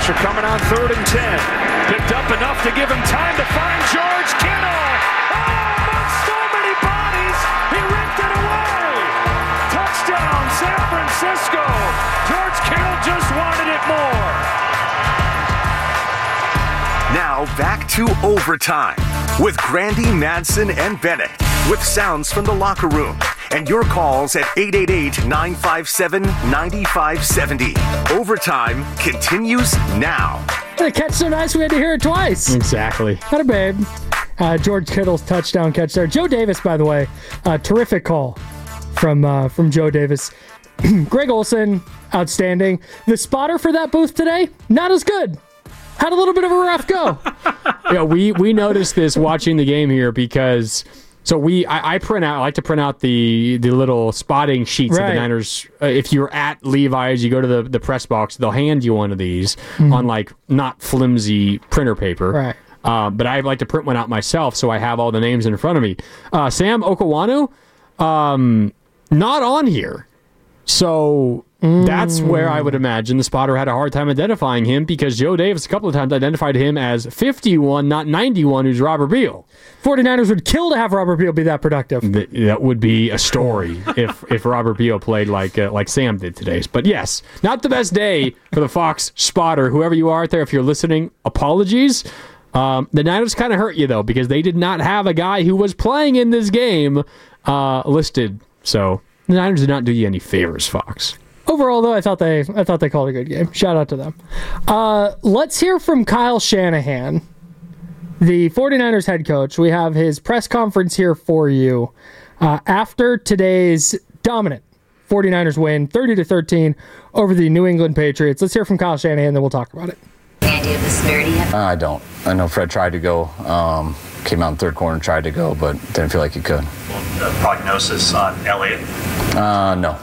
Pressure coming on 3rd and 10. Picked up enough to give him time to find George Kittle. Oh, amongst so many bodies, he ripped it away. Touchdown, San Francisco. George Kittle just wanted it more. Now back to overtime with Grandy, Madsen, and Bennett, with sounds from the locker room and your calls at 888-957-9570. Overtime continues now. The catch so nice we had to hear it twice. Exactly. Had a babe. George Kittle's touchdown catch there. Joe Davis, by the way, terrific call from Joe Davis. Greg Olsen, outstanding. The spotter for that booth today, not as good. Had a little bit of a rough go. Yeah, we noticed this watching the game here because I like to print out the little spotting sheets that the Niners. If you're at Levi's, you go to the press box, they'll hand you one of these on like not flimsy printer paper. Right. But I like to print one out myself, so I have all the names in front of me. Sam Okawanu, not on here. So that's where I would imagine the spotter had a hard time identifying him, because Joe Davis a couple of times identified him as 51, not 91, who's Robert Beal. 49ers would kill to have Robert Beal be that productive. That would be a story if Robert Beal played like Sam did today. But yes, not the best day for the Fox spotter. Whoever you are out there, if you're listening, apologies. The Niners kind of hurt you, though, because they did not have a guy who was playing in this game listed. So the Niners did not do you any favors, Fox. Overall, though, I thought they called a good game. Shout out to them. Let's hear from Kyle Shanahan, the 49ers head coach. We have his press conference here for you after today's dominant 49ers win, 30-13 over the New England Patriots. Let's hear from Kyle Shanahan, then we'll talk about it. Any idea of the severity yet? I don't. I know Fred tried to go, came out in third quarter and tried to go, but didn't feel like he could. The prognosis on Elliott? No.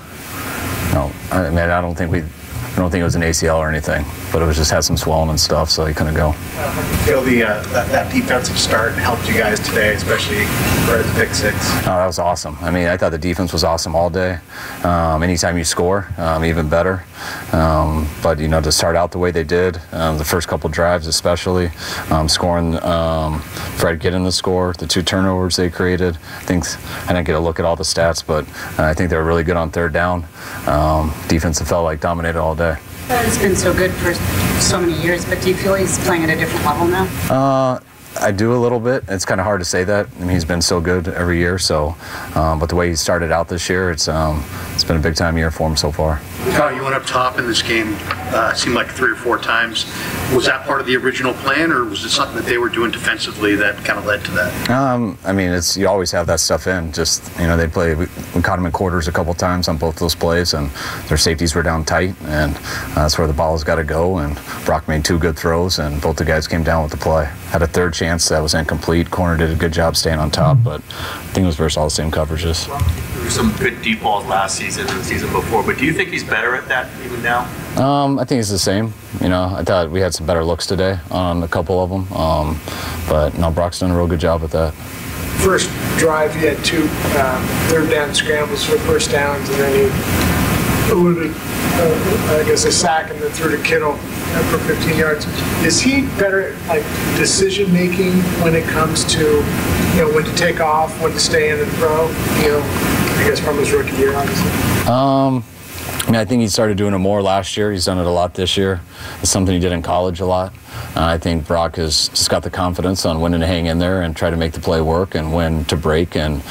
I mean, I don't think it was an ACL or anything, but it was just had some swelling and stuff, so he couldn't go. Feel that defensive start helped you guys today, especially for the pick six? Oh, that was awesome. I mean, I thought the defense was awesome all day. Anytime you score, even better. But, to start out the way they did, the first couple drives especially, scoring, Fred getting the score, the 2 turnovers they created. I didn't get a look at all the stats, but I think they were really good on third down. Defense felt like dominated all day. It's been so good for so many years, but do you feel he's playing at a different level now? I do a little bit. It's kind of hard to say that. I mean, he's been so good every year. So, but the way he started out this year, it's been a big time year for him so far. Kyle, you went up top in this game. It seemed like 3 or 4 times. Was that part of the original plan, or was it something that they were doing defensively that kind of led to that? I mean, you always have that stuff in. Just they play. We caught them in quarters a couple times on both those plays, and their safeties were down tight, and that's where the ball has got to go. And Brock made 2 good throws, and both the guys came down with the play. Had a third chance that was incomplete. Corner did a good job staying on top, but I think it was versus all the same coverages. There were some good deep balls last season and the season before, but do you think he's better at that even now? I think it's the same. I thought we had some better looks today on a couple of them, but no, Brock's done a real good job with that. First drive, he had 2 third down scrambles for first downs, and then he eluded, a sack and then threw to Kittle for 15 yards. Is he better at decision making when it comes to when to take off, when to stay in and throw? From his rookie year, obviously. I think he started doing it more last year. He's done it a lot this year. It's something he did in college a lot. I think Brock has just got the confidence on when to hang in there and try to make the play work, and when to break and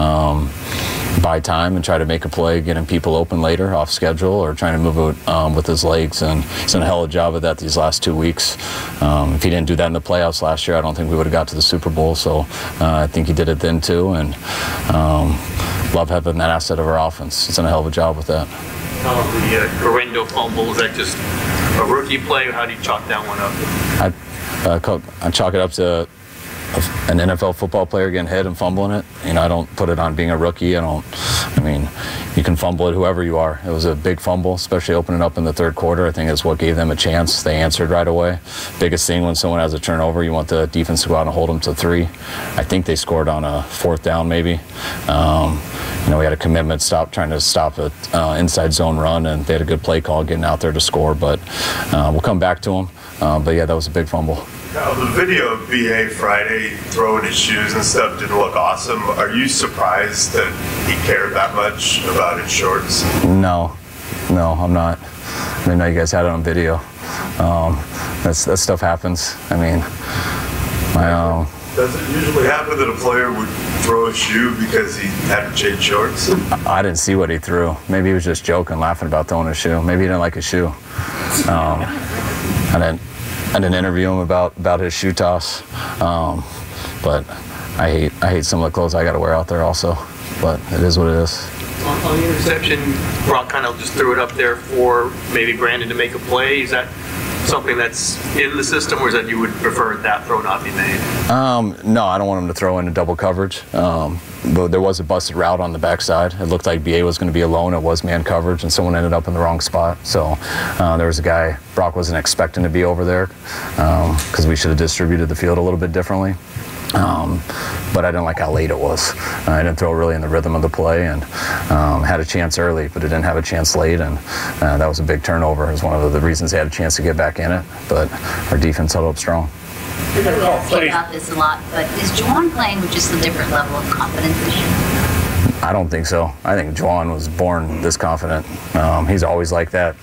buy time and try to make a play, getting people open later off schedule, or trying to move it with his legs. And he's done a hell of a job of that these last 2 weeks. If he didn't do that in the playoffs last year, I don't think we would have got to the Super Bowl. So I think he did it then too, and love having that asset of our offense. He's done a hell of a job with that. The Guerrero fumble, is that just a rookie play? How do you chalk that one up? I chalk it up to an NFL football player getting hit and fumbling it. I don't put it on being a rookie. You can fumble it whoever you are. It was a big fumble, especially opening up in the third quarter. I think that's what gave them a chance. They answered right away. Biggest thing when someone has a turnover, you want the defense to go out and hold them to 3. I think they scored on a 4th down maybe. We had a commitment trying to stop an inside zone run, and they had a good play call getting out there to score. But we'll come back to them. But yeah, that was a big fumble. Now, the video of B.A. Friday throwing his shoes and stuff didn't look awesome. Are you surprised that he cared that much about his shorts? No, I'm not. I didn't know you guys had it on video. That stuff happens. I mean, does it usually happen that a player would throw a shoe because he had to change shorts? I didn't see what he threw. Maybe he was just joking, laughing about throwing a shoe. Maybe he didn't like his shoe. I didn't interview him about his shoe toss. But I hate some of the clothes I got to wear out there also. But it is what it is. On the interception, Brock kind of just threw it up there for maybe Brandon to make a play. Is that something that's in the system, or is that you would prefer that throw not be made? No, I don't want him to throw into double coverage. But there was a busted route on the backside. It looked like BA was going to be alone. It was man coverage, and someone ended up in the wrong spot. So there was a guy Brock wasn't expecting to be over there because we should have distributed the field a little bit differently. But I didn't like how late it was. I didn't throw really in the rhythm of the play, and had a chance early, but it didn't have a chance late, and that was a big turnover. It was one of the reasons they had a chance to get back in it, but our defense held up strong. We talk about this a lot, but is Juwan playing with just a different level of confidence this year? I don't think so. I think Juwan was born this confident. He's always like that.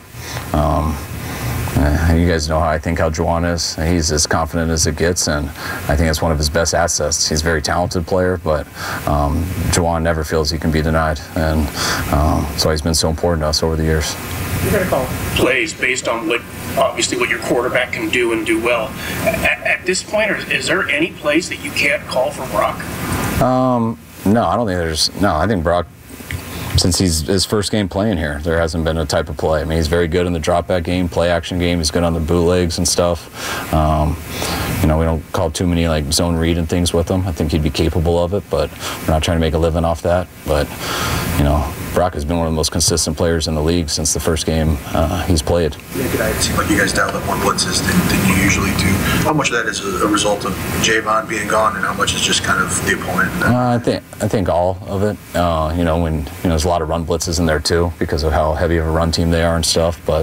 You guys know how I think how Juwan is. He's as confident as it gets, and I think that's one of his best assets. He's a very talented player, but Juwan never feels he can be denied, and so he's been so important to us over the years. You got to call plays based on what your quarterback can do and do well. At this point, is there any plays that you can't call for Brock? No, I don't think there's. No, I think Brock, since he's his first game playing here, there hasn't been a type of play. I mean, he's very good in the drop back game, play action game. He's good on the bootlegs and stuff. We don't call too many like zone read and things with him. I think he'd be capable of it, but we're not trying to make a living off that. But Brock has been one of the most consistent players in the league since the first game he's played. It seemed like you guys dialed up more blitzes than you usually do. How much of that is a result of Javon being gone, and how much is just kind of the opponent? I think all of it. When there's a lot of run blitzes in there too because of how heavy of a run team they are and stuff. But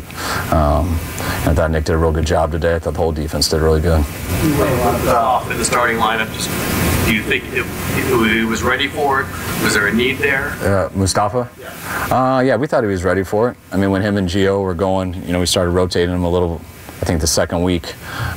I thought Nick did a real good job today. I thought the whole defense did really good. Off in the starting lineup, do you think he was ready for it? Was there a need there? Mustafa? Yeah, we thought he was ready for it. I mean, when him and Gio were going, we started rotating him a little, I think the second week.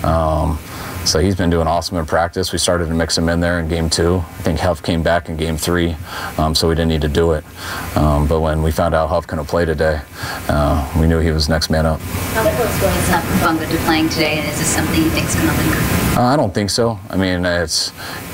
So he's been doing awesome in practice. We started to mix him in there in game 2. I think Huff came back in game 3, so we didn't need to do it. But when we found out Huff couldn't play today, we knew he was next man up. How close was Bunga to playing today, and is this something you think is going to linger? I don't think so. I mean, it's,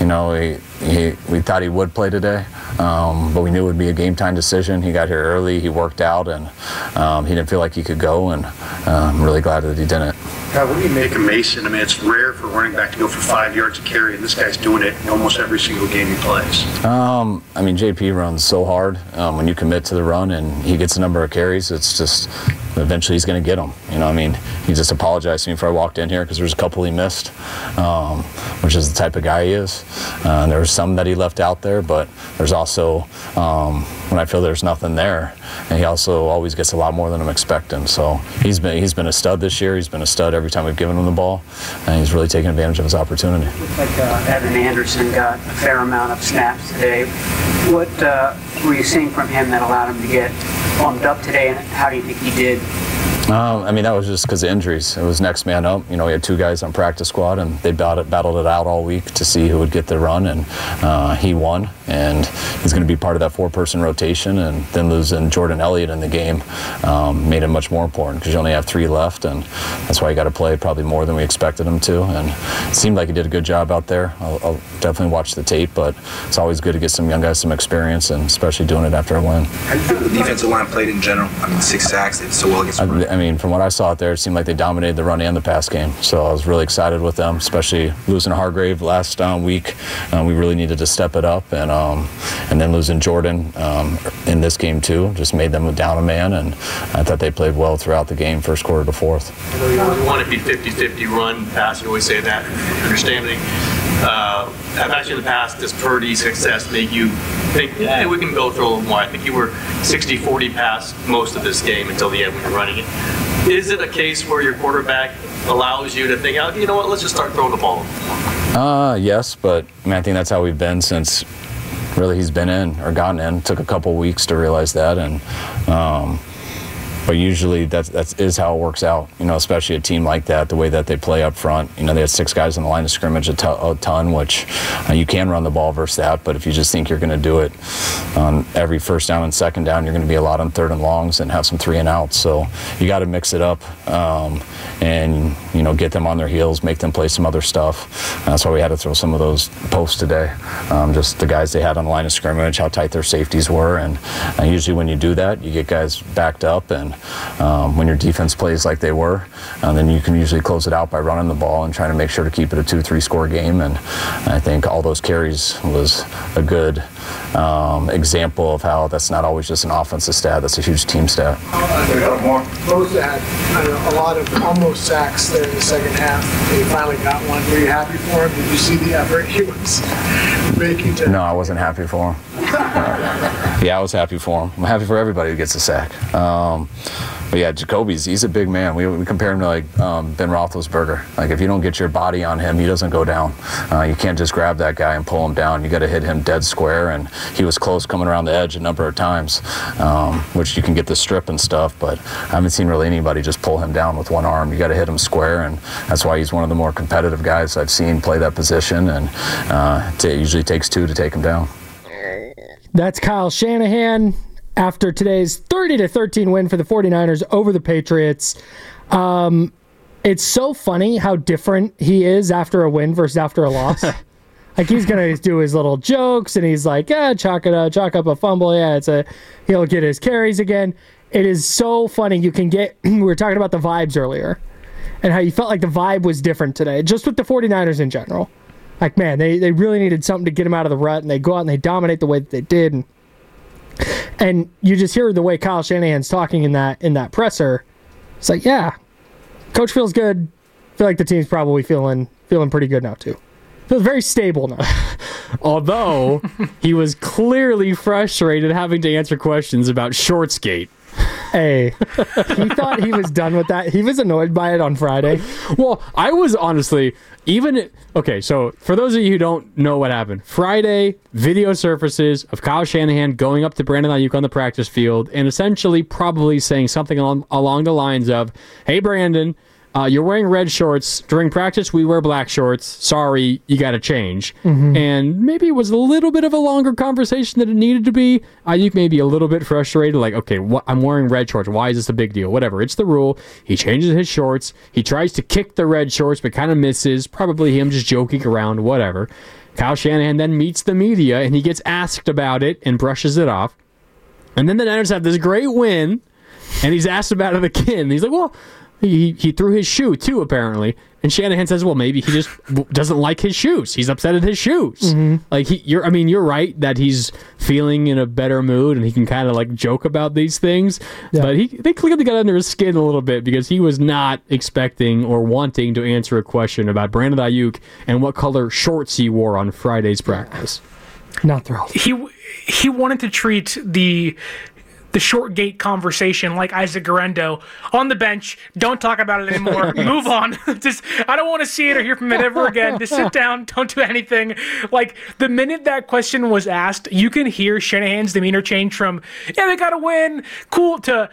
we thought he would play today, but we knew it would be a game time decision. He got here early, he worked out, and he didn't feel like he could go, and I'm really glad that he didn't. What do you make of Mason? I mean, it's rare for a running back to go for 5 yards a carry, and this guy's doing it in almost every single game he plays. I mean, JP runs so hard. When you commit to the run and he gets a number of carries, it's just eventually he's going to get them. He just apologized to me before I walked in here because there's a couple he missed, which is the type of guy he is. There was some that he left out there, but there's also when I feel there's nothing there, and he also always gets a lot more than I'm expecting. So he's been a stud this year. He's been a stud every time we've given him the ball, and he's really taken advantage of his opportunity. Looks like Evan Anderson got a fair amount of snaps today. What were you seeing from him that allowed him to get bumped up today, and how do you think he did? I mean, that was just because of injuries. It was next man up. We had 2 guys on practice squad, and they battled it out all week to see who would get the run, and he won. And he's going to be part of that 4-person rotation, and then losing Jordan Elliott in the game made it much more important because you only have 3 left, and that's why he got to play probably more than we expected him to. And it seemed like he did a good job out there. I'll definitely watch the tape, but it's always good to get some young guys some experience, and especially doing it after a win. How do you think the defensive line played in general? I mean, 6 sacks, they did so well against the run. I mean, from what I saw out there, it seemed like they dominated the run and the pass game. So I was really excited with them, especially losing Hargrave last week. We really needed to step it up, and then losing Jordan in this game too just made them down a man. And I thought they played well throughout the game, first quarter to fourth. You want to be 50-50 run, pass. You always say that. Understanding. Have actually in the past, does Purdy's success make you think, yeah, we can go through a little more? I think you were 60-40 pass most of this game until the end when you're running it. Is it a case where your quarterback allows you to think, oh, you know what, let's just start throwing the ball? Yes, but I think that's how we've been since really he's been in or gotten in. It took a couple weeks to realize that, and but usually that is how it works out, especially a team like that, the way that they play up front. They had 6 guys on the line of scrimmage a ton, which you can run the ball versus that, but if you just think you're going to do it on every first down and second down, you're going to be a lot on third and longs and have some 3 and outs. So you got to mix it up and, get them on their heels, make them play some other stuff. That's why we had to throw some of those posts today. Just the guys they had on the line of scrimmage, how tight their safeties were, and usually when you do that, you get guys backed up, and when your defense plays like they were, then you can usually close it out by running the ball and trying to make sure to keep it a 2-3 score game. And I think all those carries was a good example of how that's not always just an offensive stat, that's a huge team stat. Both had a lot of almost sacks there in the second half. He finally got one. Were you happy for him? Did you see the effort he was making? No, I wasn't happy for him. Yeah, I was happy for him. I'm happy for everybody who gets a sack. But yeah, he's a big man. We compare him to Ben Roethlisberger. Like, if you don't get your body on him, he doesn't go down. You can't just grab that guy and pull him down. You got to hit him dead square, and he was close coming around the edge a number of times, which you can get the strip and stuff, but I haven't seen really anybody just pull him down with one arm. You got to hit him square, and that's why he's one of the more competitive guys I've seen play that position, and it usually takes 2 to take him down. That's Kyle Shanahan after today's 30-13 win for the 49ers over the Patriots. It's so funny how different he is after a win versus after a loss. Like, he's going to do his little jokes, and he's like, chalk up a fumble. Yeah, he'll get his carries again. It is so funny. You can get, we were talking about the vibes earlier and how you felt like the vibe was different today, just with the 49ers in general. Like, man, they really needed something to get them out of the rut, and they go out and they dominate the way that they did. And you just hear the way Kyle Shanahan's talking in that presser. It's like, yeah, coach feels good. I feel like the team's probably feeling pretty good now too. Feels very stable now. Although he was clearly frustrated having to answer questions about Shortsgate. Hey, he thought he was done with that. He was annoyed by it on Friday. Well, I was honestly, okay, so for those of you who don't know what happened, Friday, video surfaces of Kyle Shanahan going up to Brandon Ayuk on the practice field and essentially probably saying something along the lines of, hey, Brandon, you're wearing red shorts. During practice, we wear black shorts. Sorry, you got to change. Mm-hmm. And maybe it was a little bit of a longer conversation than it needed to be. Ayuk may be a little bit frustrated, like, okay, I'm wearing red shorts. Why is this a big deal? Whatever, it's the rule. He changes his shorts. He tries to kick the red shorts, but kind of misses. Probably him just joking around, whatever. Kyle Shanahan then meets the media, and he gets asked about it and brushes it off. And then the Niners have this great win, and he's asked about it again. He's like, well, He threw his shoe, too, apparently. And Shanahan says, well, maybe he just doesn't like his shoes. He's upset at his shoes. Mm-hmm. Like, you're right that he's feeling in a better mood and he can kind of, like, joke about these things. Yeah. But they clearly got under his skin a little bit because he was not expecting or wanting to answer a question about Brandon Ayuk and what color shorts he wore on Friday's practice. Not thrilled. He wanted to treat the short gate conversation like Isaac Garendo on the bench. Don't talk about it anymore. Move on. I don't want to see it or hear from it ever again. Just sit down. Don't do anything. Like, the minute that question was asked, you can hear Shanahan's demeanor change from, yeah, they got to win, cool, to,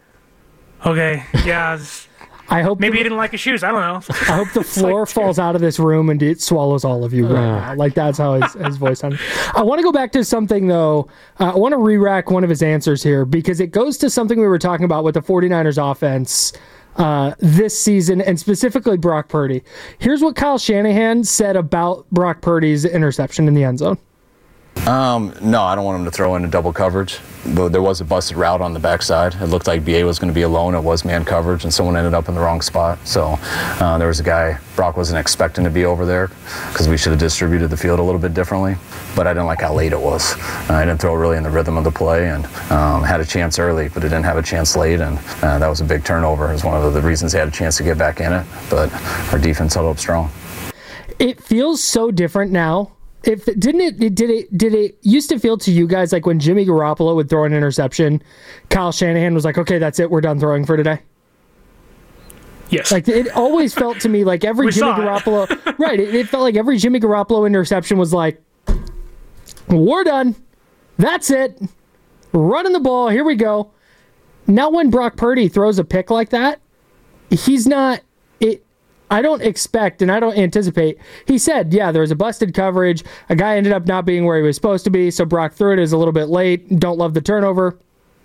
okay, yeah, I hope maybe he didn't like his shoes. I don't know. I hope the floor falls out of this room and it swallows all of you right now. Like, that's how his voice sounded. I want to go back to something, though. I want to re-rack one of his answers here because it goes to something we were talking about with the 49ers offense this season, and specifically Brock Purdy. Here's what Kyle Shanahan said about Brock Purdy's interception in the end zone. No, I don't want him to throw into double coverage. There was a busted route on the backside. It looked like BA was going to be alone. It was man coverage, and someone ended up in the wrong spot. So there was a guy Brock wasn't expecting to be over there because we should have distributed the field a little bit differently. But I didn't like how late it was. I didn't throw really in the rhythm of the play, and had a chance early, but it didn't have a chance late, and that was a big turnover. It was one of the reasons they had a chance to get back in it. But our defense held up strong. It feels so different now. Did it used to feel to you guys like when Jimmy Garoppolo would throw an interception, Kyle Shanahan was like, okay, that's it, we're done throwing for today? Yes. Like, it always felt to me like every Jimmy Garoppolo... Right, it felt like every Jimmy Garoppolo interception was like, we're done. That's it. Running the ball. Here we go. Now when Brock Purdy throws a pick like that, he's not... I don't expect and I don't anticipate. He said, yeah, there was a busted coverage. A guy ended up not being where he was supposed to be, so Brock threw it as a little bit late. Don't love the turnover.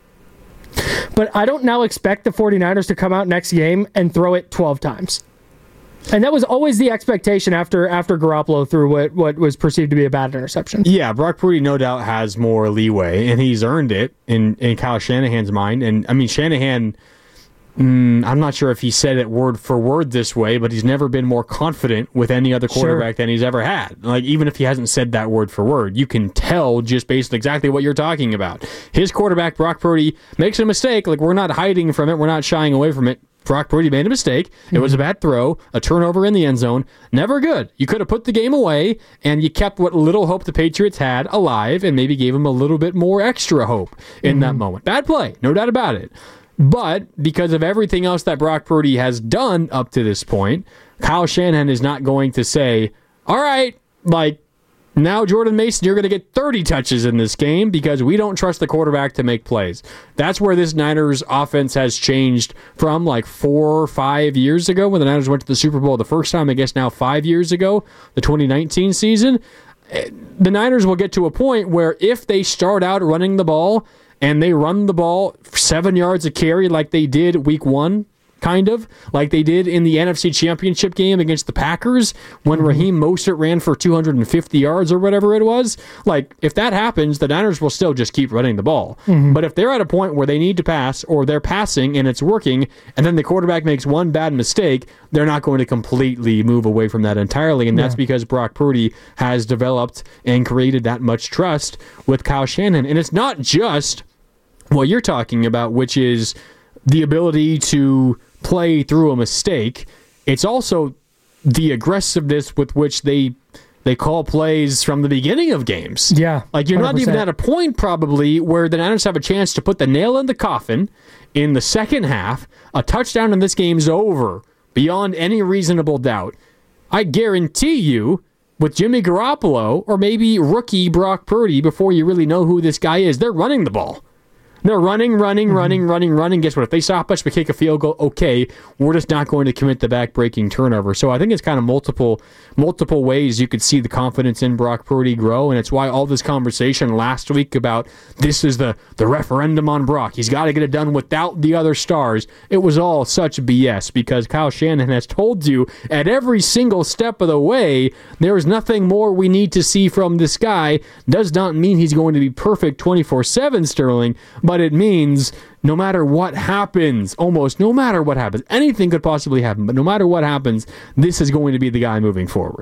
But I don't now expect the 49ers to come out next game and throw it 12 times. And that was always the expectation after Garoppolo threw what was perceived to be a bad interception. Yeah, Brock Purdy no doubt has more leeway, and he's earned it in Kyle Shanahan's mind. And, I mean, Shanahan... I'm not sure if he said it word for word this way, but he's never been more confident with any other quarterback than he's ever had. Like, even if he hasn't said that word for word, you can tell just based on exactly what you're talking about. His quarterback, Brock Purdy, makes a mistake. Like, we're not hiding from it. We're not shying away from it. Brock Purdy made a mistake. It was a bad throw, a turnover in the end zone. Never good. You could have put the game away, and you kept what little hope the Patriots had alive and maybe gave them a little bit more extra hope in that moment. Bad play, no doubt about it. But because of everything else that Brock Purdy has done up to this point, Kyle Shanahan is not going to say, all right, like, now Jordan Mason, you're going to get 30 touches in this game because we don't trust the quarterback to make plays. That's where this Niners offense has changed from like 4 or 5 years ago when the Niners went to the Super Bowl the first time, I guess now 5 years ago, the 2019 season. The Niners will get to a point where if they start out running the ball, and they run the ball 7 yards a carry like they did week 1, kind of, like they did in the NFC Championship game against the Packers when Raheem Mostert ran for 250 yards or whatever it was. Like, if that happens, the Niners will still just keep running the ball. But if they're at a point where they need to pass or they're passing and it's working and then the quarterback makes one bad mistake, they're not going to completely move away from that entirely. And that's because Brock Purdy has developed and created that much trust with Kyle Shanahan. And it's not just what you're talking about, which is the ability to play through a mistake. It's also the aggressiveness with which they call plays from the beginning of games. Yeah. Like, you're 100%. Not even at a point probably where the Niners have a chance to put the nail in the coffin in the second half. A touchdown in this game's over beyond any reasonable doubt. I guarantee you, with Jimmy Garoppolo or maybe rookie Brock Purdy, before you really know who this guy is, they're running the ball. They're running. Guess what? If they stop us, we kick a field goal, okay, we're just not going to commit the back-breaking turnover. So I think it's kind of multiple ways you could see the confidence in Brock Purdy grow, and it's why all this conversation last week about this is the referendum on Brock, he's got to get it done without the other stars, it was all such BS because Kyle Shanahan has told you at every single step of the way there is nothing more we need to see from this guy. Does not mean he's going to be perfect 24/7, Sterling, but it means no matter what happens, almost no matter what happens, anything could possibly happen, but no matter what happens, this is going to be the guy moving forward.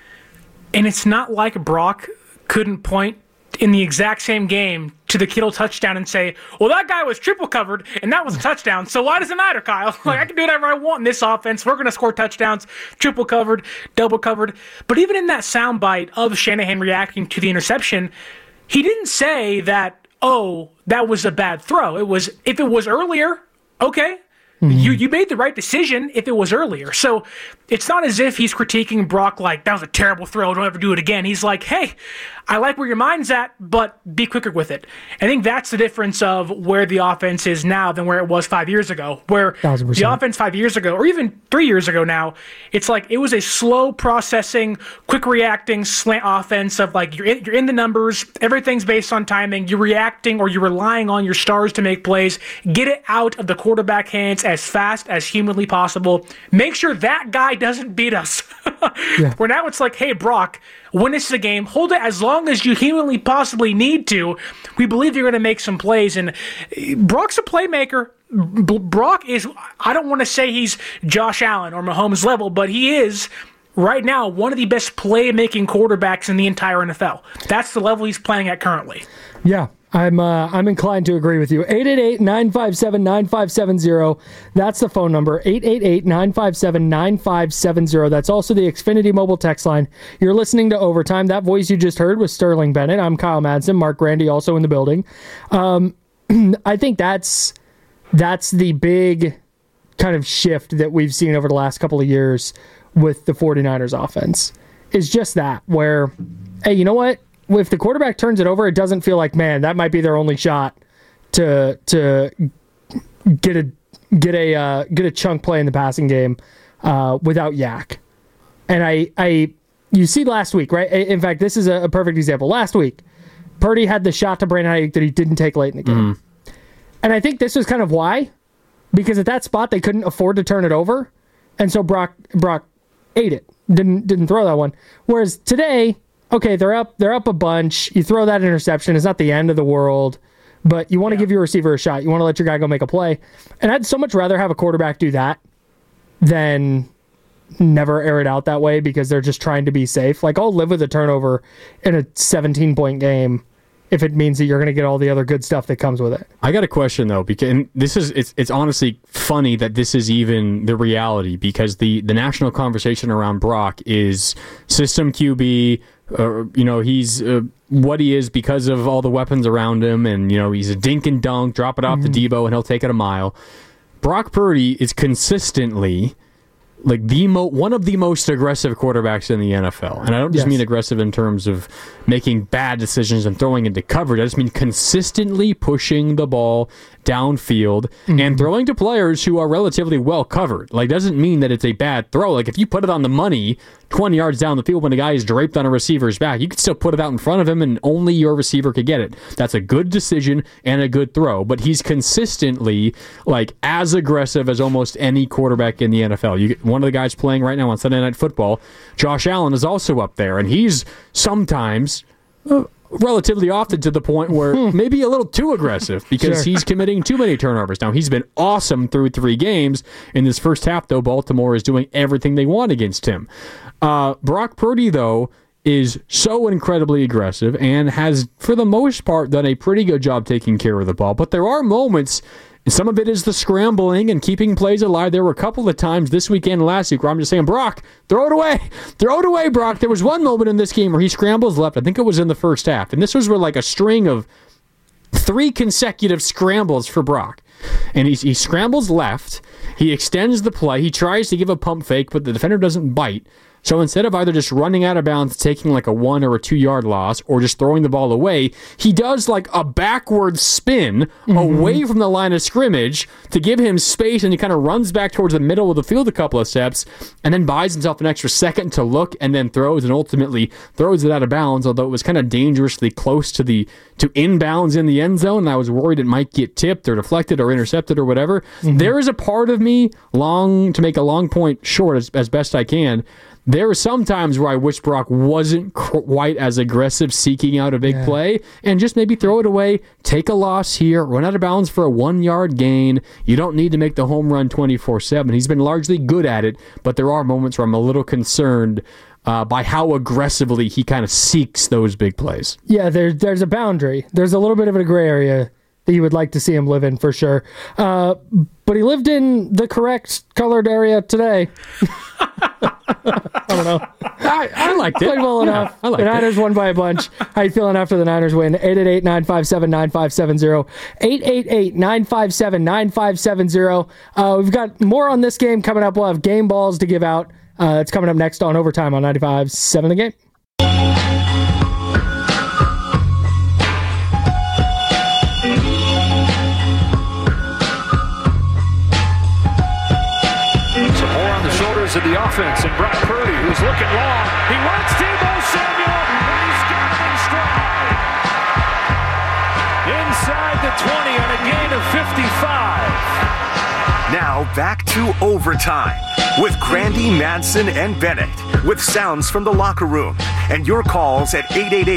And it's not like Brock couldn't point in the exact same game to the Kittle touchdown and say, well, that guy was triple covered, and that was a touchdown, so why does it matter, Kyle? Like, I can do whatever I want in this offense. We're going to score touchdowns, triple covered, double covered. But even in that soundbite of Shanahan reacting to the interception, he didn't say that, oh, that was a bad throw. It was, if it was earlier, okay. You made the right decision if it was earlier. So it's not as if he's critiquing Brock like, that was a terrible throw, don't ever do it again. He's like, hey, I like where your mind's at, but be quicker with it. I think that's the difference of where the offense is now than where it was 5 years ago. Where 1,000%. The offense 5 years ago, or even 3 years ago now, it's like it was a slow processing, quick reacting slant offense of like you're in the numbers, everything's based on timing, you're reacting or you're relying on your stars to make plays, get it out of the quarterback hands as fast as humanly possible, make sure that guy doesn't beat us. Where now it's like, hey, Brock, win this a game, hold it as long as you humanly possibly need to. We believe you're going to make some plays, and Brock's a playmaker. Brock is, I don't want to say he's Josh Allen or Mahomes level, but he is right now one of the best playmaking quarterbacks in the entire NFL. That's the level he's playing at currently. Yeah. I'm inclined to agree with you. 888-957-9570. That's the phone number. 888-957-9570. That's also the Xfinity mobile text line. You're listening to Overtime. That voice you just heard was Sterling Bennett. I'm Kyle Madsen. Mark Grandy also in the building. I think that's the big kind of shift that we've seen over the last couple of years with the 49ers offense is just that, where, hey, you know what? If the quarterback turns it over, it doesn't feel like, man, that might be their only shot to get a chunk play in the passing game without Yak. And you see last week, right? In fact, this is a perfect example. Last week, Purdy had the shot to Brandon Ayuk that he didn't take late in the game. And I think this was kind of why, because at that spot they couldn't afford to turn it over, and so Brock ate it, didn't throw that one. Whereas today, okay, they're up a bunch. You throw that interception, it's not the end of the world, but you want to give your receiver a shot. You want to let your guy go make a play. And I'd so much rather have a quarterback do that than never air it out that way because they're just trying to be safe. Like, I'll live with a turnover in a 17-point game if it means that you're going to get all the other good stuff that comes with it. I got a question, though, because it's honestly funny that this is even the reality, because the national conversation around Brock is system QB. He's what he is because of all the weapons around him, and he's a dink and dunk, drop it off to Debo, and he'll take it a mile. Brock Purdy is consistently like one of the most aggressive quarterbacks in the NFL. And I don't just mean aggressive in terms of making bad decisions and throwing into coverage. I just mean consistently pushing the ball downfield and throwing to players who are relatively well covered. Like, doesn't mean that it's a bad throw. Like, if you put it on the money 20 yards down the field when a guy is draped on a receiver's back, you can still put it out in front of him and only your receiver could get it. That's a good decision and a good throw. But he's consistently like as aggressive as almost any quarterback in the NFL. One of the guys playing right now on Sunday Night Football, Josh Allen, is also up there, and he's sometimes relatively often to the point where maybe a little too aggressive because he's committing too many turnovers. Now, he's been awesome through 3 games. In this first half, though, Baltimore is doing everything they want against him. Brock Purdy, though, is so incredibly aggressive and has, for the most part, done a pretty good job taking care of the ball. But there are moments, and some of it is the scrambling and keeping plays alive. There were a couple of times this weekend and last week where I'm just saying, Brock, throw it away. Throw it away, Brock. There was one moment in this game where he scrambles left. I think it was in the first half. And this was where like a string of 3 consecutive scrambles for Brock. And he scrambles left. He extends the play. He tries to give a pump fake, but the defender doesn't bite. So instead of either just running out of bounds, taking like a 1 or a 2 yard loss, or just throwing the ball away, he does like a backward spin away from the line of scrimmage to give him space, and he kind of runs back towards the middle of the field a couple of steps, and then buys himself an extra second to look, and then throws, and ultimately throws it out of bounds, although it was kind of dangerously close to inbounds in the end zone, and I was worried it might get tipped or deflected or intercepted or whatever. There is a part of me, to make a long point short as best I can, there are some times where I wish Brock wasn't quite as aggressive seeking out a big play and just maybe throw it away, take a loss here, run out of bounds for a 1 yard gain. You don't need to make the home run 24/7. He's been largely good at it, but there are moments where I'm a little concerned by how aggressively he kind of seeks those big plays. Yeah, there's a boundary. There's a little bit of a gray area that you would like to see him live in for sure. But he lived in the correct colored area today. I don't know. I liked it. Played well enough. I liked the Niners won by a bunch. How you feeling after the Niners win? 888-957-9570. 888-957-9570. We've got more on this game coming up. We'll have game balls to give out. It's coming up next on Overtime on 95.7 The Game. Of the offense, and Brock Purdy, who's looking long, he wants Deebo Samuel, and he's got him in stride. Inside the 20 on a gain of 55. Now back to Overtime with Grandy, Madsen, and Bennett, with sounds from the locker room and your calls at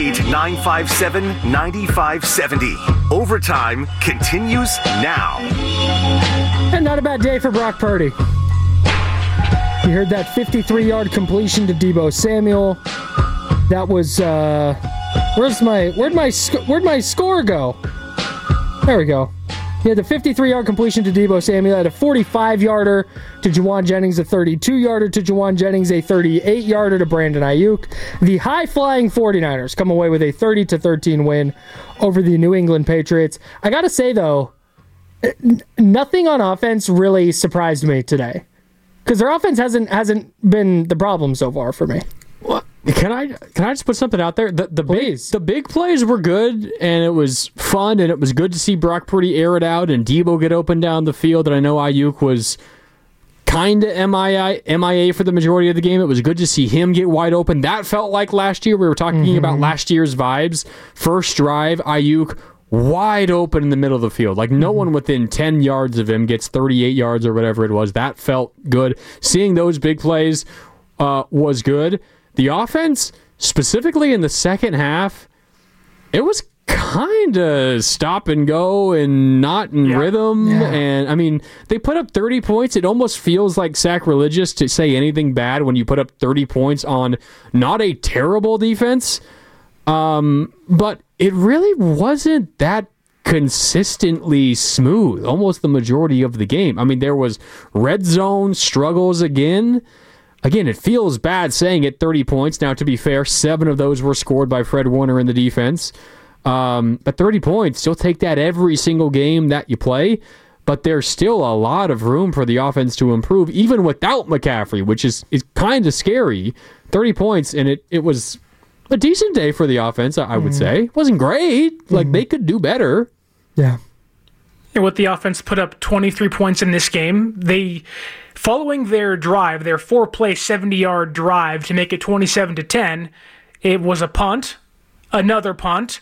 888-957-9570. Overtime continues now. And not a bad day for Brock Purdy. You heard that 53-yard completion to Deebo Samuel. That was where'd my score go? There we go. He had the 53-yard completion to Deebo Samuel, had a 45-yarder to Juwan Jennings, a 32-yarder to Juwan Jennings, a 38-yarder to Brandon Ayuk. The high-flying 49ers come away with a 30-13 win over the New England Patriots. I gotta say though, nothing on offense really surprised me today, because their offense hasn't been the problem so far for me. What? Can I just put something out there? The big plays were good, and it was fun, and it was good to see Brock Purdy air it out and Debo get open down the field. And I know Ayuk was kind of MIA for the majority of the game. It was good to see him get wide open. That felt like last year. We were talking about last year's vibes. First drive, Ayuk wide open in the middle of the field. Like no one within 10 yards of him gets 38 yards or whatever it was. That felt good. Seeing those big plays was good. The offense, specifically in the second half, it was kind of stop and go and not in rhythm. Yeah. And I mean, they put up 30 points. It almost feels like sacrilegious to say anything bad when you put up 30 points on not a terrible defense. But it really wasn't that consistently smooth almost the majority of the game. I mean, there was red zone struggles again. Again, it feels bad saying it, 30 points. Now, to be fair, 7 of those were scored by Fred Warner in the defense. But 30 points, you'll take that every single game that you play. But there's still a lot of room for the offense to improve, even without McCaffrey, which is kind of scary. 30 points, and it was a decent day for the offense, I would say. It wasn't great. Like, they could do better. Yeah. And with the offense put up 23 points in this game, following their drive, their 4-play 70-yard drive to make it 27-10, it was a punt, another punt,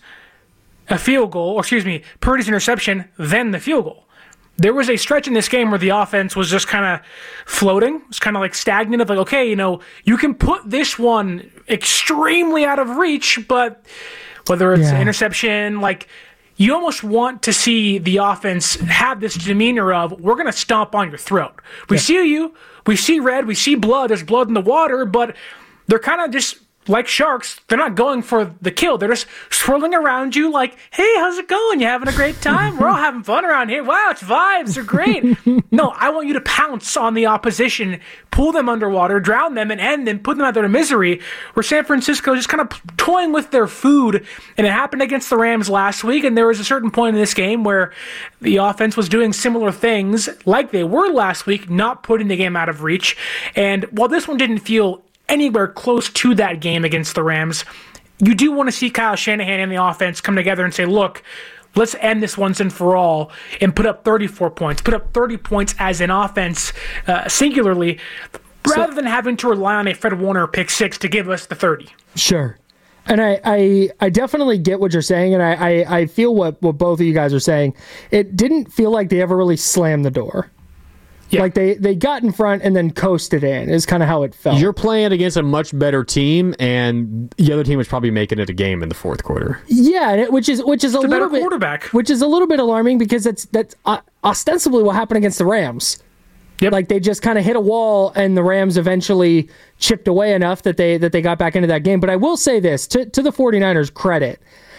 a field goal, Purdy's interception, then the field goal. There was a stretch in this game where the offense was just kind of floating. It was kind of like stagnant of like, okay, you can put this one extremely out of reach, but whether it's an interception, like you almost want to see the offense have this demeanor of, we're going to stomp on your throat. We see you, we see red, we see blood, there's blood in the water, but they're kind of just like sharks. They're not going for the kill. They're just swirling around you like, hey, how's it going? You having a great time? We're all having fun around here. Wow, it's vibes. They're great. No, I want you to pounce on the opposition, pull them underwater, drown them, and end them, put them out of their misery, where San Francisco just kind of toying with their food. And it happened against the Rams last week, and there was a certain point in this game where the offense was doing similar things like they were last week, not putting the game out of reach. And while this one didn't feel anywhere close to that game against the Rams, you do want to see Kyle Shanahan and the offense come together and say, look, let's end this once and for all and put up 34 points, put up 30 points as an offense singularly, rather than having to rely on a Fred Warner pick 6 to give us the 30. Sure. And I definitely get what you're saying, and I feel what both of you guys are saying. It didn't feel like they ever really slammed the door. Yeah. Like they got in front and then coasted in is kind of how it felt. You're playing against a much better team, and the other team was probably making it a game in the fourth quarter. Yeah, which is a little bit quarterback, which is a little bit alarming because that's ostensibly what happened against the Rams. Yep. Like they just kind of hit a wall, and the Rams eventually chipped away enough that they got back into that game. But I will say this to the 49ers' credit,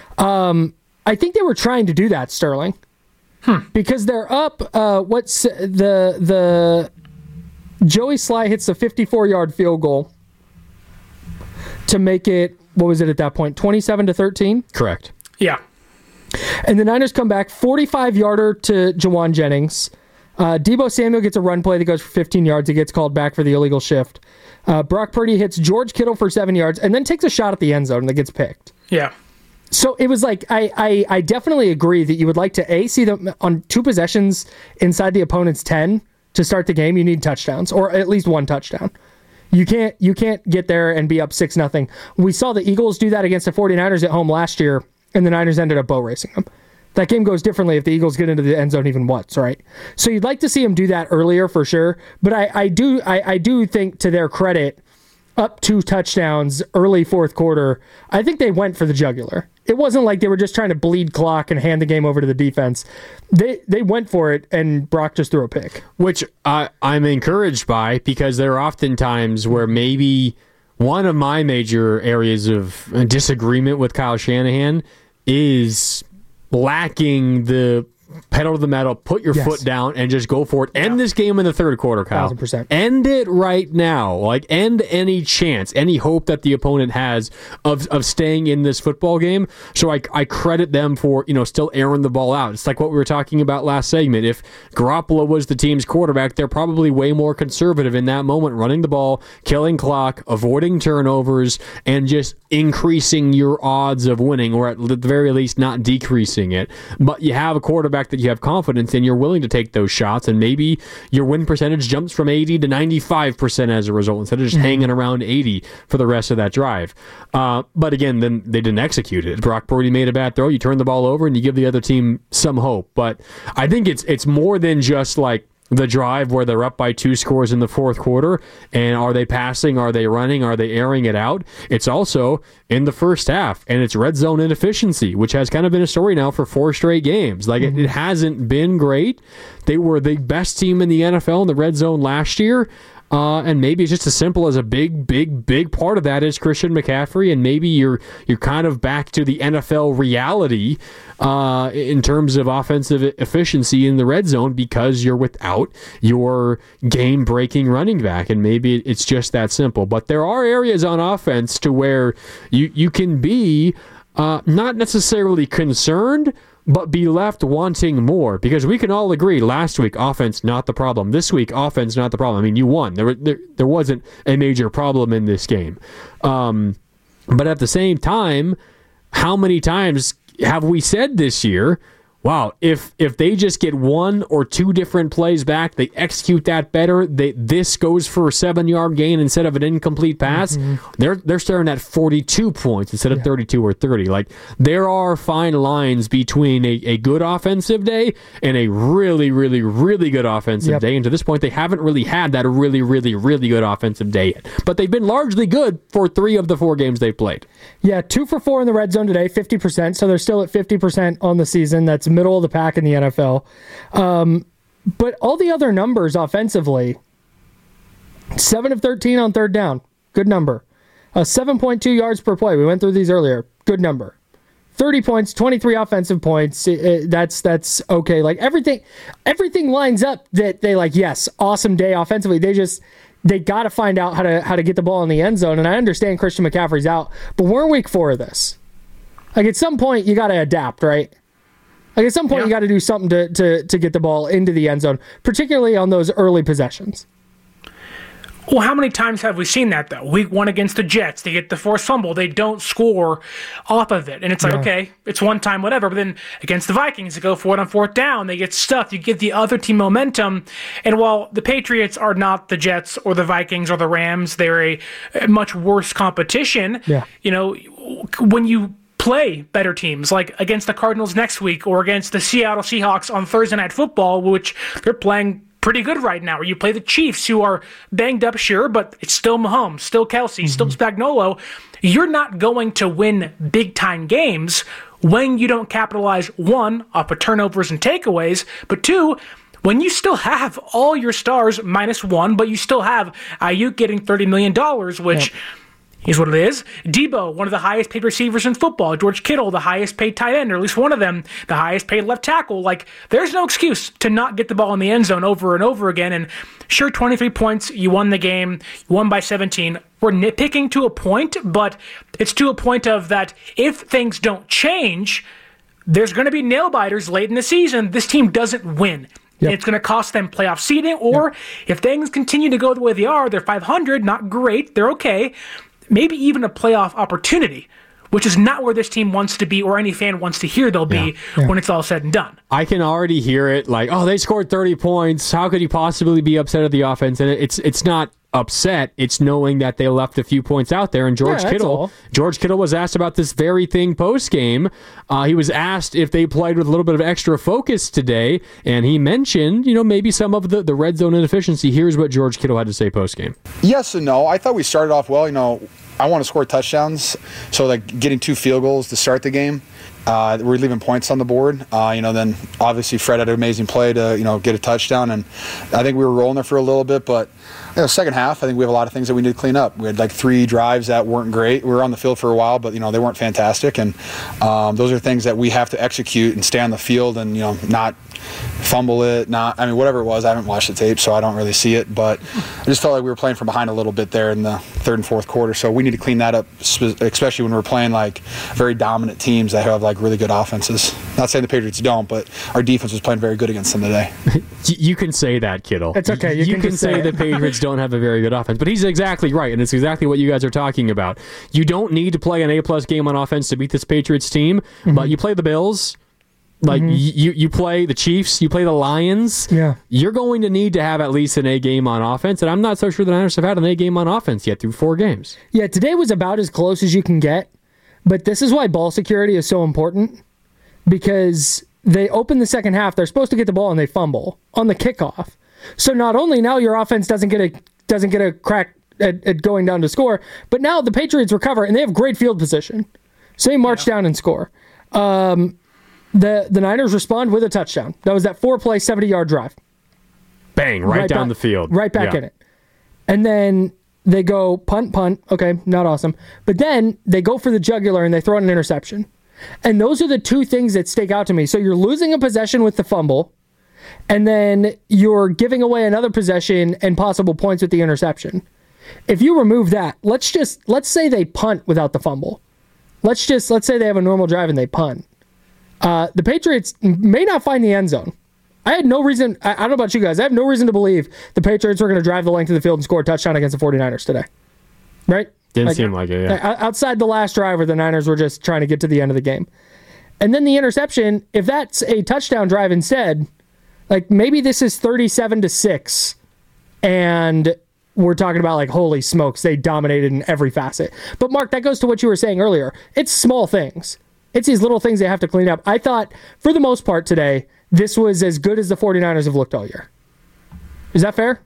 I think they were trying to do that, Sterling. Because they're up, what's the Joey Sly hits the 54-yard field goal to make it, what was it at that point, 27-13? Correct. Yeah. And the Niners come back, 45-yarder to Jawan Jennings. Deebo Samuel gets a run play that goes for 15 yards. He gets called back for the illegal shift. Brock Purdy hits George Kittle for 7 yards and then takes a shot at the end zone that gets picked. Yeah. So it was like, I definitely agree that you would like to, see them on 2 possessions inside the opponent's 10 to start the game. You need touchdowns, or at least 1 touchdown. You can't get there and be up 6-0. We saw the Eagles do that against the 49ers at home last year, and the Niners ended up bow racing them. That game goes differently if the Eagles get into the end zone even once, right? So you'd like to see them do that earlier for sure, but I do think, to their credit, up 2 touchdowns early fourth quarter, I think they went for the jugular. It wasn't like they were just trying to bleed clock and hand the game over to the defense. They went for it, and Brock just threw a pick. Which I'm encouraged by, because there are often times where maybe one of my major areas of disagreement with Kyle Shanahan is lacking the pedal to the metal, put your foot down, and just go for it. End this game in the third quarter, Kyle. 1,000%. End it right now. Like, end any chance, any hope that the opponent has of staying in this football game. So I credit them for, still airing the ball out. It's like what we were talking about last segment. If Garoppolo was the team's quarterback, they're probably way more conservative in that moment, running the ball, killing clock, avoiding turnovers, and just increasing your odds of winning, or at the very least not decreasing it. But you have a quarterback that you have confidence in, you're willing to take those shots, and maybe your win percentage jumps from 80 to 95% as a result, instead of just hanging around 80 for the rest of that drive. But again, then they didn't execute it. Brock Purdy made a bad throw, you turn the ball over, and you give the other team some hope. But I think it's more than just like the drive where they're up by 2 scores in the fourth quarter, and are they passing, are they running, are they airing it out? It's also in the first half, and it's red zone inefficiency, which has kind of been a story now for 4 straight games. Like, it hasn't been great. They were the best team in the NFL in the red zone last year. And maybe it's just as simple as a big part of that is Christian McCaffrey, and maybe you're kind of back to the NFL reality in terms of offensive efficiency in the red zone, because you're without your game-breaking running back, and maybe it's just that simple. But there are areas on offense to where you can be not necessarily concerned, but be left wanting more, because we can all agree last week offense not the problem, this week offense not the problem. I mean, you won. There wasn't a major problem in this game, but at the same time, how many times have we said this year, wow, if they just get 1 or 2 different plays back, they execute that better, this goes for a 7-yard gain instead of an incomplete pass, they're starting at 42 points instead of 32 or 30. Like, there are fine lines between a good offensive day and a really, really, really good offensive day. And to this point, they haven't really had that really, really, really good offensive day yet. But they've been largely good for 3 of the 4 games they've played. Yeah, 2 for 4 in the red zone today, 50%. So they're still at 50% on the season. That's middle of the pack in the NFL. But all the other numbers offensively, 7 of 13 on third down. Good number. 7.2 yards per play. We went through these earlier. Good number. 30 points, 23 offensive points. That's okay. Like, everything lines up that they like, yes, awesome day offensively. They got to find out how to get the ball in the end zone. And I understand Christian McCaffrey's out, but we're in week 4 of this. Like, at some point, you got to adapt, right? Like, at some point, you got to do something to get the ball into the end zone, particularly on those early possessions. Well, how many times have we seen that, though? Week 1 against the Jets, they get the forced fumble. They don't score off of it. And it's like, okay, it's one time, whatever. But then against the Vikings, they go for it on 4th down. They get stuffed. You give the other team momentum. And while the Patriots are not the Jets or the Vikings or the Rams, they're a much worse competition. Yeah. When you play better teams, like against the Cardinals next week or against the Seattle Seahawks on Thursday Night Football, which they're playing pretty good right now, or you play the Chiefs, who are banged up, sure, but it's still Mahomes, still Kelsey, still Spagnuolo. You're not going to win big-time games when you don't capitalize, 1, off of turnovers and takeaways, but 2, when you still have all your stars minus 1, but you still have Ayuk getting $30 million, which... Here's what it is. Debo, one of the highest paid receivers in football. George Kittle, the highest paid tight end, or at least one of them, the highest paid left tackle. Like, there's no excuse to not get the ball in the end zone over and over again. And sure, 23 points, you won the game, you won by 17. We're nitpicking to a point, but it's to a point of that if things don't change, there's going to be nail-biters late in the season. This team doesn't win. Yep. It's going to cost them playoff seeding, or if things continue to go the way they are, they're 500, not great, they're okay. Maybe even a playoff opportunity, which is not where this team wants to be or any fan wants to hear they'll be when it's all said and done. I can already hear it like, oh, they scored 30 points. How could you possibly be upset at the offense? And it's not upset. It's knowing that they left a few points out there. And George Kittle was asked about this very thing post-game. He was asked if they played with a little bit of extra focus today, and he mentioned, maybe some of the red zone inefficiency. Here's what George Kittle had to say post-game. Yes and no. I thought we started off well. I want to score touchdowns, so like getting 2 field goals to start the game. we're leaving points on the board. Then obviously Fred had an amazing play to get a touchdown, and I think we were rolling there for a little bit. But second half, I think we have a lot of things that we need to clean up. We had like 3 drives that weren't great. We were on the field for a while, but they weren't fantastic, and those are things that we have to execute and stay on the field and not fumble it, whatever it was. I haven't watched the tape, so I don't really see it, but I just felt like we were playing from behind a little bit there in the third and fourth quarter, so we need to clean that up, especially when we're playing like very dominant teams that have like really good offenses. Not saying the Patriots don't, but our defense was playing very good against them today. You can say that, Kittle. It's okay. You can say the Patriots don't have a very good offense, but he's exactly right, and it's exactly what you guys are talking about. You don't need to play an A-plus game on offense to beat this Patriots team, but you play the Bills. Like, you play the Chiefs, you play the Lions. Yeah. You're going to need to have at least an A game on offense, and I'm not so sure the Niners have had an A game on offense yet through 4 games. Yeah, today was about as close as you can get, but this is why ball security is so important, because they open the second half, they're supposed to get the ball, and they fumble on the kickoff. So not only now your offense doesn't get a crack at going down to score, but now the Patriots recover, and they have great field position. So they march down and score. The Niners respond with a touchdown. That was that 4-play, 70-yard drive. Bang, right down the field. Right back in it. And then they go punt. Okay, not awesome. But then they go for the jugular and they throw an interception. And those are the 2 things that stick out to me. So you're losing a possession with the fumble, and then you're giving away another possession and possible points with the interception. If you remove that, let's say they punt without the fumble. Let's say they have a normal drive and they punt. The Patriots may not find the end zone. I had no reason, I don't know about you guys, I have no reason to believe the Patriots were going to drive the length of the field and score a touchdown against the 49ers today. Right? Didn't seem like it, yeah. Outside the last drive where the Niners were just trying to get to the end of the game. And then the interception, if that's a touchdown drive instead, like maybe this is 37-6, and we're talking about like, holy smokes, they dominated in every facet. But Mark, that goes to what you were saying earlier. It's small things. It's these little things they have to clean up. I thought, for the most part today, this was as good as the 49ers have looked all year. Is that fair?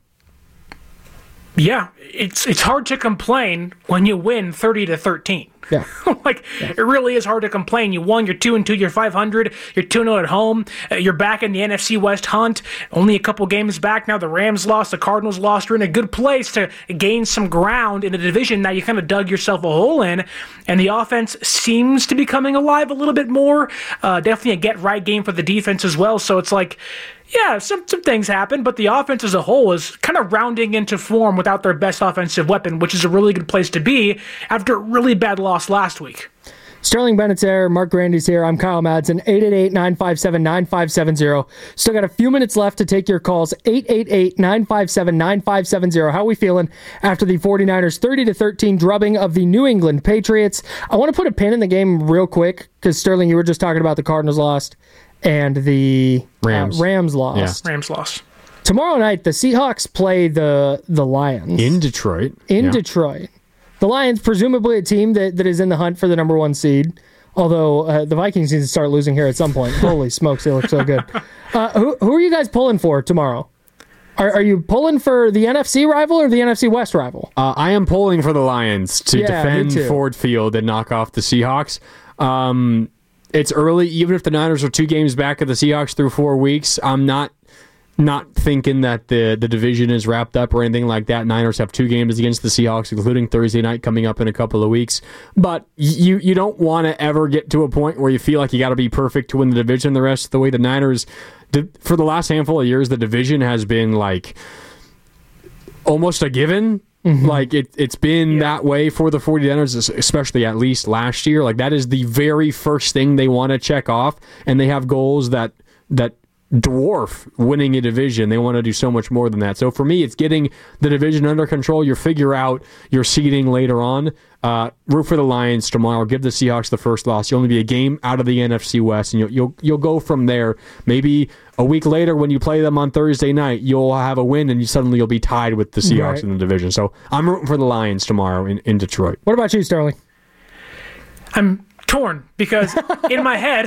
Yeah, it's hard to complain when you win 30-13. Yeah. It really is hard to complain. You won, you're 2-2, you're 500, you're 2-0 at home, you're back in the NFC West hunt, only a couple games back now. The Rams lost, the Cardinals lost. You're in a good place to gain some ground in a division that you kind of dug yourself a hole in, and the offense seems to be coming alive a little bit more. Definitely a get-right game for the defense as well, so it's like, yeah, some things happen, but the offense as a whole is kind of rounding into form without their best offensive weapon, which is a really good place to be after a really bad loss last week. Sterling Bennett's there, Mark Grandy's here, I'm Kyle Madsen, 888-957-9570. Still got a few minutes left to take your calls, 888-957-9570. How are we feeling after the 49ers 30-13 drubbing of the New England Patriots? I want to put a pin in the game real quick, because Sterling, you were just talking about the Cardinals lost and the Rams lost. Yeah. Rams lost. Tomorrow night, the Seahawks play the Lions. In Detroit. Detroit. The Lions, presumably a team that is in the hunt for the number 1 seed, although the Vikings need to start losing here at some point. Holy smokes, they look so good. Who are you guys pulling for tomorrow? Are you pulling for the NFC rival or the NFC West rival? I am pulling for the Lions to defend Ford Field and knock off the Seahawks. It's early. Even if the Niners are 2 games back of the Seahawks through 4 weeks, I'm not thinking that the division is wrapped up or anything like that. Niners have 2 games against the Seahawks, including Thursday night coming up in a couple of weeks. But you don't want to ever get to a point where you feel like you got to be perfect to win the division the rest of the way. The Niners, for the last handful of years, the division has been like almost a given. Mm-hmm. Like it's been that way for the 49ers, especially at least last year. Like that is the very first thing they want to check off, and they have goals that dwarf winning a division. They want to do so much more than that. So for me, it's getting the division under control. You figure out your seeding later on. Root for the Lions tomorrow. Give the Seahawks the first loss. You'll only be a game out of the NFC West, and you'll go from there. Maybe a week later, when you play them on Thursday night, you'll have a win, and you'll be tied with the Seahawks in the division. So I'm rooting for the Lions tomorrow in Detroit. What about you, Sterling? I'm torn because in my head,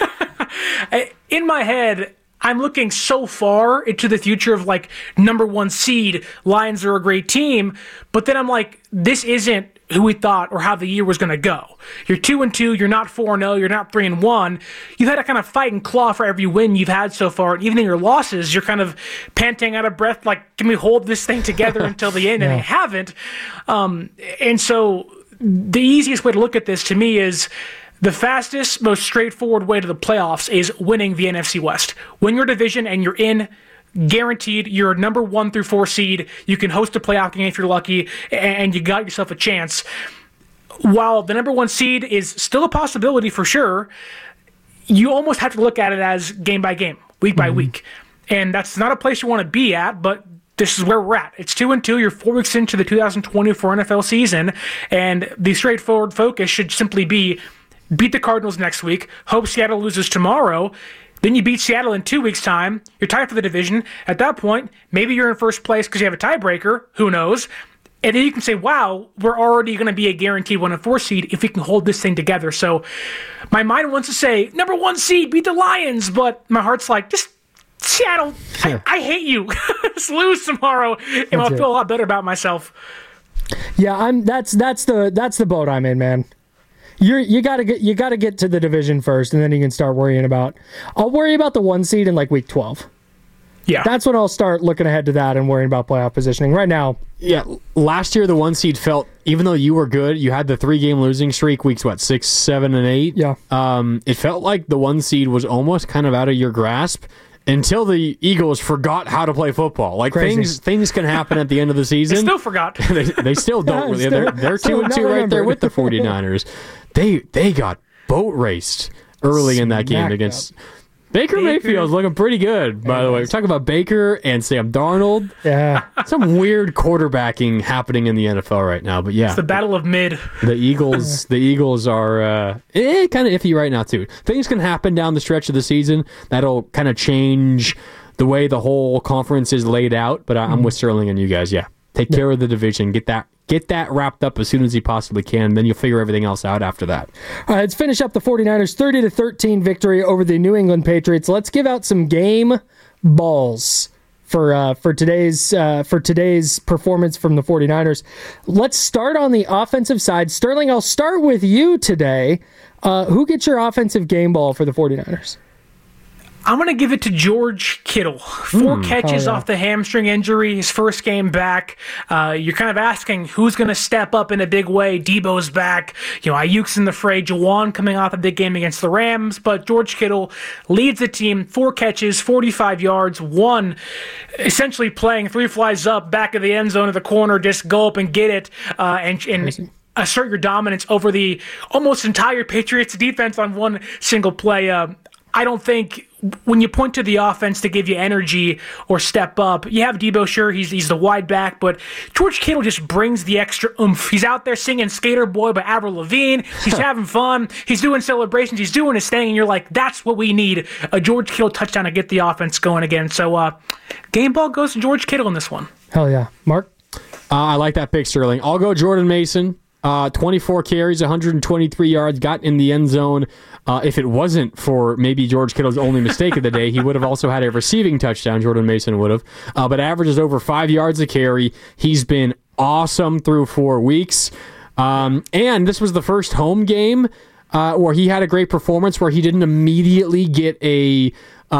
I'm looking so far into the future of like number 1 seed. Lions are a great team, but then I'm like, this isn't who we thought or how the year was going to go. You're 2-2, you're not 4-0, you're not 3-1. You've had to kind of fight and claw for every win you've had so far. And even in your losses, you're kind of panting out of breath, like, can we hold this thing together until the end? And they haven't. And so the easiest way to look at this to me is the fastest, most straightforward way to the playoffs is winning the NFC West. Win your division and you're in. Guaranteed, you're number 1 through 4 seed. You can host a playoff game if you're lucky, and you got yourself a chance. While the number 1 seed is still a possibility for sure, you almost have to look at it as game by game, week by week. And that's not a place you want to be at, but this is where we're at. It's 2-2. You're 4 weeks into the 2024 NFL season, and the straightforward focus should simply be beat the Cardinals next week, hope Seattle loses tomorrow. Then you beat Seattle in 2 weeks' time. You're tied for the division. At that point, maybe you're in first place because you have a tiebreaker. Who knows? And then you can say, wow, we're already going to be a guaranteed 1-4 seed if we can hold this thing together. So my mind wants to say, number 1 seed, beat the Lions. But my heart's like, just Seattle, I hate you. Just lose tomorrow, and I'll feel a lot better about myself. Yeah, that's the boat I'm in, man. You gotta get to the division first, and then you can start worrying about. I'll worry about the 1 seed in like week 12. Yeah, that's when I'll start looking ahead to that and worrying about playoff positioning. Right now, yeah. Last year the 1 seed felt, even though you were good, you had the 3-game losing streak weeks 6, 7, and 8. Yeah, it felt like the 1 seed was almost kind of out of your grasp until the Eagles forgot how to play football. Like things can happen at the end of the season. They still forgot. they still don't really. They're 2-2 right there with the 49ers. They got boat raced early in that game against Baker Mayfield's looking pretty good, by the way. We're talking about Baker and Sam Darnold. Yeah. Some weird quarterbacking happening in the NFL right now, but yeah. It's the battle of mid. The Eagles are kind of iffy right now too. Things can happen down the stretch of the season that'll kind of change the way the whole conference is laid out, but I'm with Sterling and you guys, yeah. Take care of the division, get that wrapped up as soon as he possibly can. Then you'll figure everything else out after that. All right, let's finish up the 49ers 30-13 victory over the New England Patriots. Let's give out some game balls for today's performance from the 49ers. Let's start on the offensive side. Sterling, I'll start with you today. Who gets your offensive game ball for the 49ers? I'm going to give it to George Kittle. 4 catches off the hamstring injury, his first game back. You're kind of asking who's going to step up in a big way. Debo's back. Ayuk's in the fray. Juwan coming off a big game against the Rams. But George Kittle leads the team. 4 catches, 45 yards, 1 essentially playing 3 flies up, back of the end zone of the corner. Just go up and get it and assert your dominance over the almost entire Patriots defense on one single play. I don't think when you point to the offense to give you energy or step up, you have Debo, sure, he's the wide back, but George Kittle just brings the extra oomph. He's out there singing Skater Boy by Avril Lavigne. He's having fun. He's doing celebrations. He's doing his thing, and you're like, that's what we need, a George Kittle touchdown to get the offense going again. So game ball goes to George Kittle in this one. Hell yeah. Mark? I like that pick, Sterling. I'll go Jordan Mason. 24 carries, 123 yards, got in the end zone. If it wasn't for maybe George Kittle's only mistake of the day, he would have also had a receiving touchdown, Jordan Mason would have. But averages over 5 yards a carry. He's been awesome through 4 weeks. And this was the first home game where he had a great performance, where he didn't immediately get a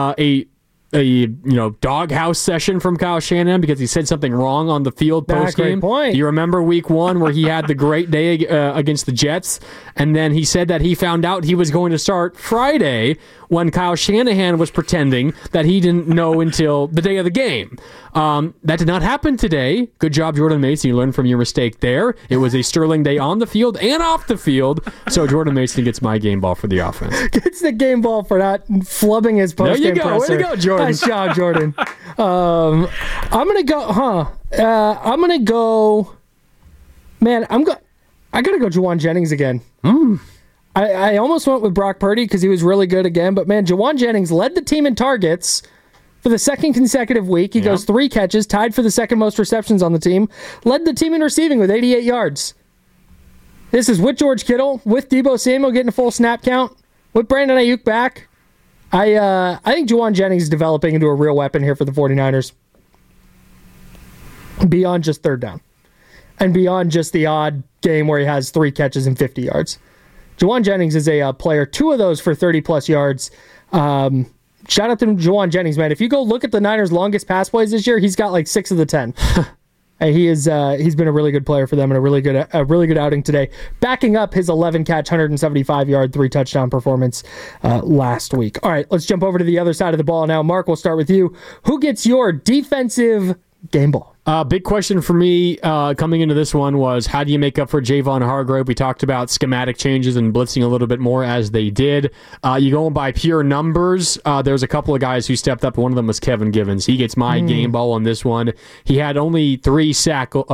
doghouse session from Kyle Shanahan because he said something wrong on the field post game. Great point. You remember week 1 where he had the great day against the Jets, and then he said that he found out he was going to start Friday when Kyle Shanahan was pretending that he didn't know until the day of the game. That did not happen today. Good job, Jordan Mason. You learned from your mistake there. It was a sterling day on the field and off the field, so Jordan Mason gets my game ball for the offense. Gets the game ball for not flubbing his post-game presser. Way to go, Jordan. Nice job, Jordan. I'm going to go... Man, I got to go Juwan Jennings again. I almost went with Brock Purdy because he was really good again, but man, Juwan Jennings led the team in targets for the second consecutive week. He goes 3 catches, tied for the second most receptions on the team, led the team in receiving with 88 yards. This is with George Kittle, with Debo Samuel getting a full snap count, with Brandon Ayuk back. I think Juwan Jennings is developing into a real weapon here for the 49ers beyond just third down. and beyond just the odd game where he has 3 catches and 50 yards. Jauan Jennings is a player, 2 of those for 30-plus yards. Shout out to Jauan Jennings, man. If you go look at the Niners' longest pass plays this year, he's got like 6 of the 10. He's been a really good player for them and a really good outing today, backing up his 11-catch, 175-yard, 3-touchdown performance last week. All right, let's jump over to the other side of the ball now. Mark, we'll start with you. Who gets your defensive game ball? Big question for me coming into this one was, how do you make up for Javon Hargrave? We talked about schematic changes and blitzing a little bit more as they did. You going by pure numbers, there's a couple of guys who stepped up. One of them was Kevin Givens. He gets my game ball on this one. He had only 3 sacks, but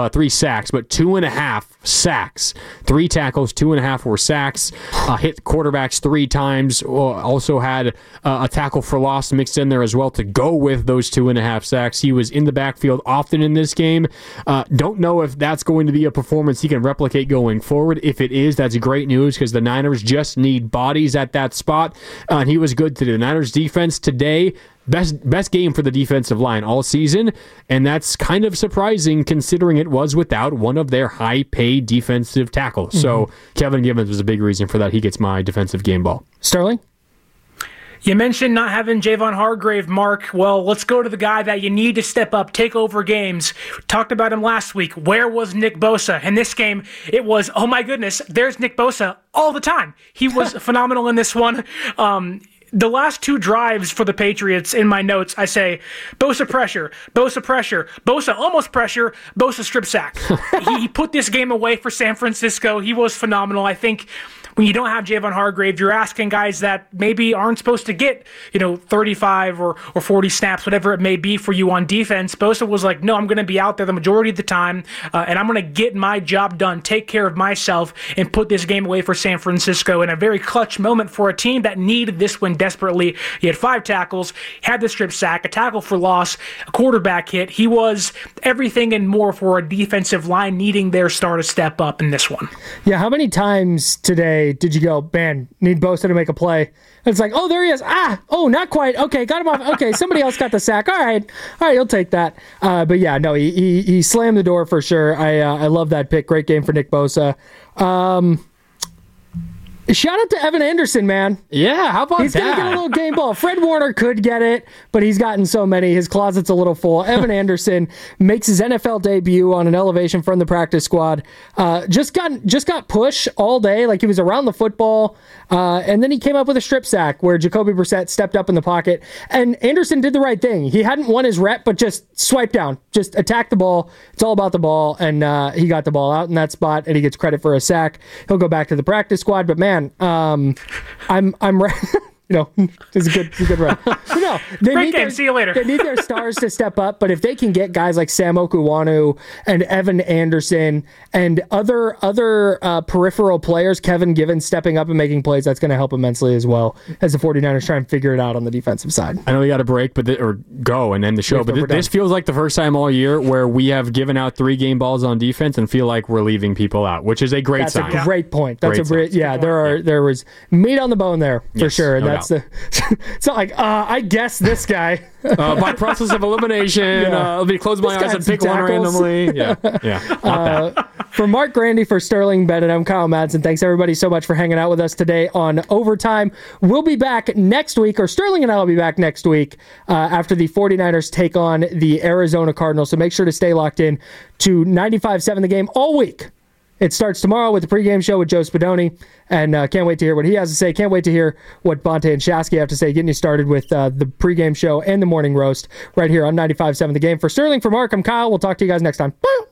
2.5 sacks. 3 tackles, 2.5 were sacks. Hit quarterbacks 3 times. Also had a tackle for loss mixed in there as well to go with those 2.5 sacks. He was in the backfield often in this game. Don't know if that's going to be a performance he can replicate going forward. If it is, that's great news because the Niners just need bodies at that spot. And he was good today. The Niners defense today, best game for the defensive line all season, and that's kind of surprising considering it was without one of their high-paid defensive tackles. So Kevin Givens was a big reason for that. He gets my defensive game ball. Sterling? You mentioned not having Javon Hargrave, Mark. Well, let's go to the guy that you need to step up, take over games. We talked about him last week. Where was Nick Bosa? In this game, it was, oh my goodness, there's Nick Bosa all the time. He was phenomenal in this one. The last 2 drives for the Patriots, in my notes, I say, Bosa pressure, Bosa almost pressure, Bosa strip sack. He put this game away for San Francisco. He was phenomenal. I think when you don't have Javon Hargrave, you're asking guys that maybe aren't supposed to get, 35 or 40 snaps, whatever it may be for you on defense. Bosa was like, no, I'm going to be out there the majority of the time, and I'm going to get my job done, take care of myself, and put this game away for San Francisco in a very clutch moment for a team that needed this win desperately. He had 5 tackles, had the strip sack, a tackle for loss, a quarterback hit. He was everything and more for a defensive line needing their star to step up in this one. Yeah, how many times today did you go, man, need Bosa to make a play? And it's like, oh, there he is. Not quite. Okay, got him off. Okay, somebody else got the sack. All right, you'll take that. But yeah, no, he slammed the door for sure. I love that pick. Great game for Nick Bosa. Shout out to Evan Anderson, man. Yeah, how about He's that? He's going to get a little game ball. Fred Warner could get it, but he's gotten so many. His closet's a little full. Evan Anderson makes his NFL debut on an elevation from the practice squad. Just got push all day. Like he was around the football. And then he came up with a strip sack where Jacoby Brissett stepped up in the pocket. And Anderson did the right thing. He hadn't won his rep, but just swipe down. Just attack the ball. It's all about the ball. And he got the ball out in that spot, and he gets credit for a sack. He'll go back to the practice squad. But man, I'm it's a good run. No, Great game. See you later. They need their stars to step up, but if they can get guys like Sam Okuwanu and Evan Anderson and other peripheral players, Kevin Givens stepping up and making plays, that's going to help immensely as well as the 49ers try and figure it out on the defensive side. I know we got a break, or go and end the show, but this feels like the first time all year where we have given out 3 game balls on defense and feel like we're leaving people out, which is a great sign. That's a great point. There was meat on the bone there for sure. And that's it's not like I guess this guy by process of elimination. Let me close my eyes and pick one randomly. Not that. For Mark Grandy, for Sterling Bennett, I'm Kyle Madsen. Thanks everybody so much for hanging out with us today on Overtime. We'll be back next week, or Sterling and I will be back next week after the 49ers take on the Arizona Cardinals. So make sure to stay locked in to 95.7 The Game all week. It starts tomorrow with the pregame show with Joe Spadoni, and can't wait to hear what he has to say. Can't wait to hear what Bonte and Shasky have to say, getting you started with the pregame show and the morning roast right here on 95.7 The Game. For Sterling, for Mark, I'm Kyle. We'll talk to you guys next time. Bye.